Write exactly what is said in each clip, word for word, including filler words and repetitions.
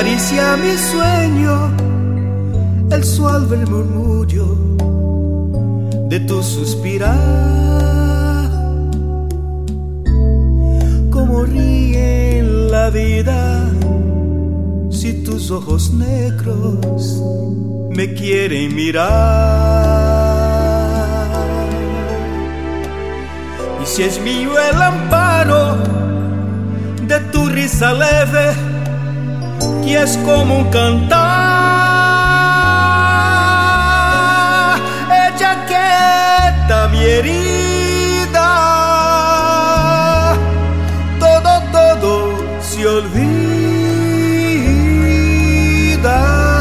acaricia mi sueño, el suave murmullo de tu suspirar. Como ríe en la vida si tus ojos negros me quieren mirar. Y si es mío el amparo de tu risa leve, que es como un cantar, ella quieta mi herida, todo, todo se olvida.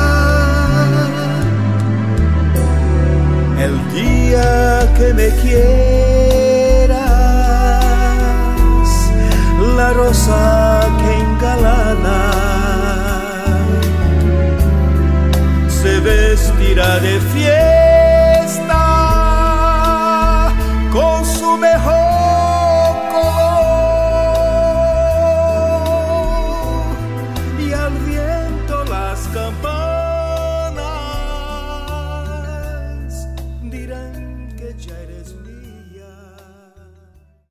El día que me quieras, la rosa que engalana se vestirá de fiesta con su mejor color, y al viento las campanas